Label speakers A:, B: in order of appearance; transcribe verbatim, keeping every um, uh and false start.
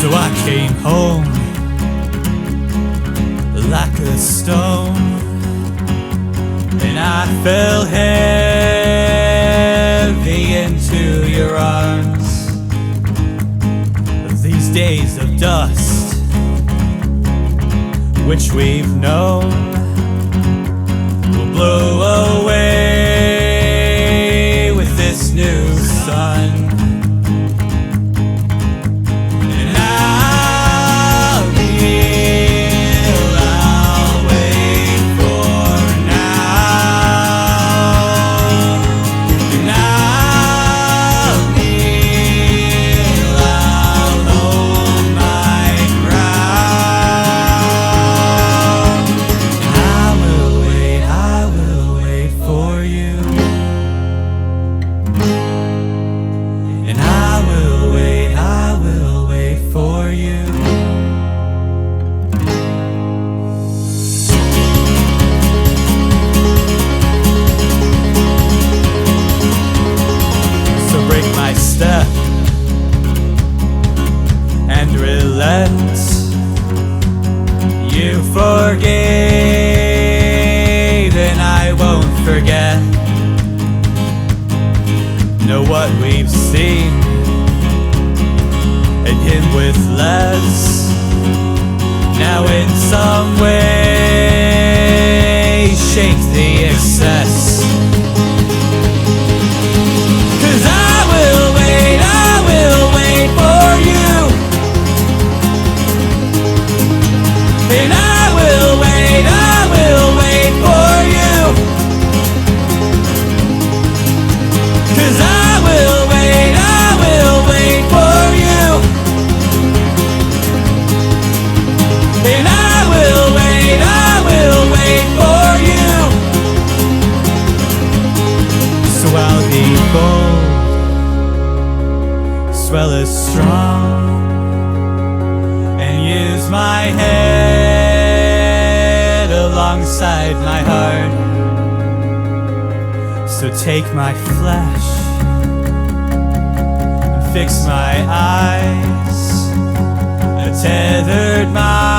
A: So I came home like a stone, and I fell heavy into your arms. These days of dust, which we've known, will blow away with this new sun. Step and relent. You forgave and I won't forget. Know what we've seen, and him with less. Now in some way shake the excess. Swell is strong and use my head alongside my heart. So take my flesh and fix my eyes, a tethered mind.